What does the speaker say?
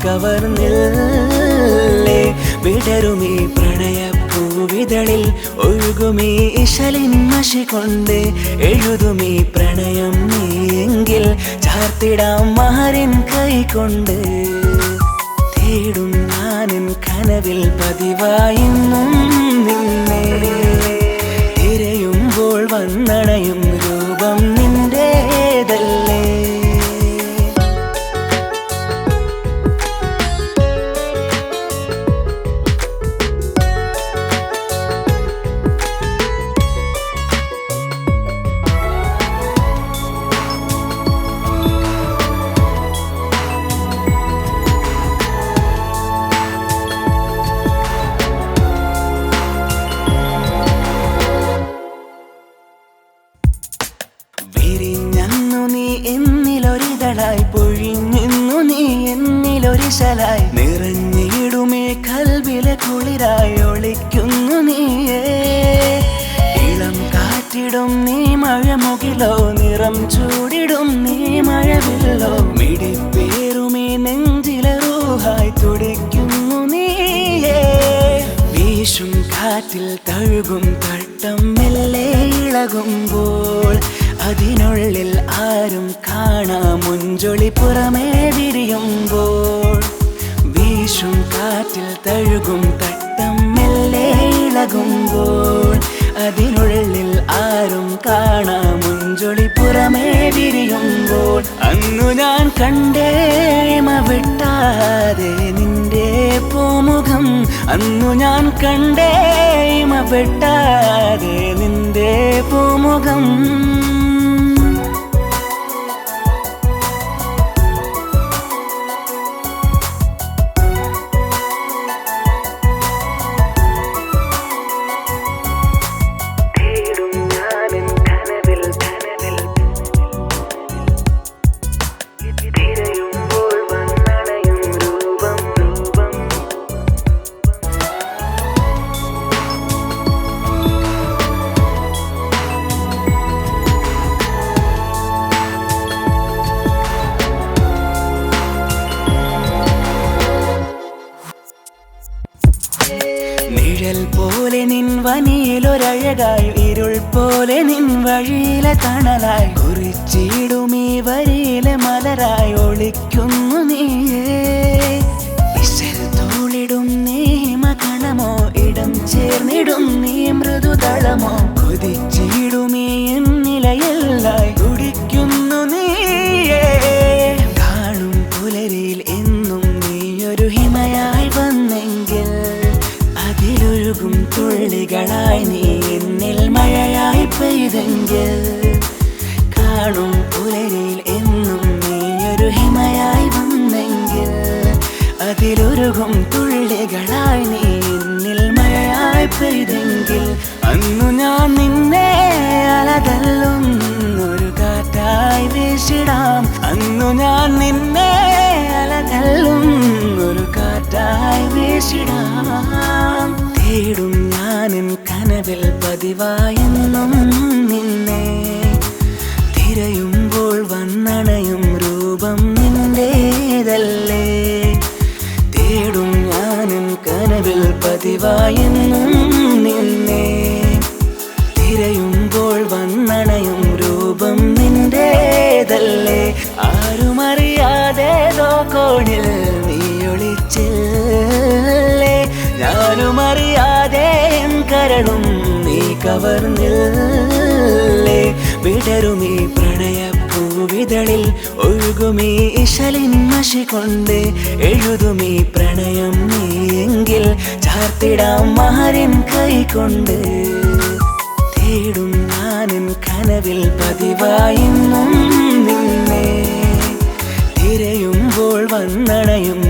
കവർന്നില്ലേ വിടരുമീ പ്രണയപ്പൂവിതളിൽ ഒഴുകുമീ ഇശലിൻ മഷി കൊണ്ട് എഴുതുമീ പ്രണയം നീയെങ്കിൽ ചാർത്തിടാം മഹരിൻ കൈകൊണ്ട് തേടും ഞാനും കനവിൽ പതിവായിന്നും നിന്നെ തിരയുമ്പോൾ വന്നണയും രൂപം നിന്റേതല്ലേ വിരിഞ്ഞന്നു നീ എന്നിലൊരിതളായി പൊഴിഞ്ഞു നീ എന്നിലൊരിശലായി നിറഞ്ഞിടുമേ കൽബിലെ കുളിരായി ഒളിക്കുന്നു നീയേ ഇളം കാറ്റിടും നീ മഴമുകിലോ നിറം ചൂടിടും നീ മഴവില്ലോ മിടിപ്പേറുമേ നെഞ്ചിലെ റൂഹായി തുടിക്കുന്നു നീയേ വീശും കാറ്റിൽ തഴുകും തട്ടം മെല്ലെ ഇളകുമ്പോൾ അതിനുള്ളിൽ ആരും കാണാം മുഞ്ചൊളി പുറമേ വിരിയുമ്പോൾ വീശും കാറ്റിൽ തഴുകും തട്ടം മെല്ലെ ഇളകുമ്പോൾ അതിനുള്ളിൽ ആരും കാണാം മുഞ്ചൊളി പുറമേ വിരിയുമ്പോൾ അന്നു ഞാൻ കണ്ടേ വിട്ടാതെ നിന്റെ പൂമുഖം അന്നു ഞാൻ കണ്ടേ വിട്ടാതെ നിന്റെ പൂമുഖം നിഴൽ പോലെ നിൻ വനിയിലൊരഴകായി ഇരുൾ പോലെ നിൻ വഴിയിലെ തണലായി കുറിച്ചിടുമീ വരിയിലെ മലരായി ഒളിക്കുന്നു നീയേ ഇശൽ തോളിടും നീ മകണമോ ഇടം ചേർന്നിടും നീ മൃദുതളമോ കൊതിച്ചിടുമീ എന്നിലയെല്ലായി തുടിക്കുന്നു നീയേ കാണും പുലരിയിൽ എന്നും നീയൊരു ഹിമയായി വന്നെങ്കിൽ അതിലൊഴുകും തുള്ളികളായി നീ എന്നിൽ മഴയായി പെയ്തെങ്കിൽ കാണും പുലരിയിൽ എന്നും നീയൊരു ഹിമയായി വന്നെങ്കിൽ അതിലൊഴുകും തുള്ളികളായി നീ എന്നിൽ മഴയായി പെയ്തെങ്കിൽ അന്നു ഞാൻ നിന്നെ അലതല്ലും ഒരു കാറ്റായി വീശിടാം അന്നു ഞാൻ നിന്നെ അലതല്ലും ഒരു കാറ്റായി വീശിടാം തേടും ഞാനും കനവിൽ പതിവായെന്നും നിന്നെ തിരയുമ്പോൾ വന്നണയും രൂപം നിന്റേതല്ലേ തേടും ഞാനും കനവിൽ പതിവായെന്നും നിന്നെ തിരയുമ്പോൾ വന്നണയും രൂപം നിന്റേതല്ലേ ആരുമറിയാതേതോ കോണിൽ നീ ഒളിച്ചില്ലേ ഞാനുമറിയാതെ എൻ കരളും നീ കവർന്നില്ലേ വിടരുമീ പ്രണയപ്പൂവിതളിൽ ഒഴുകുമീ ഇശലിൻ മഷി കൊണ്ട് എഴുതുമീ പ്രണയം നീയെങ്കിൽ ചാർത്തിടാം മഹരിൻ കൈകൊണ്ട് തേടും ഞാനും കനവിൽ പതിവായിന്നും നിന്നെ തിരയുമ്പോൾ വന്നണയും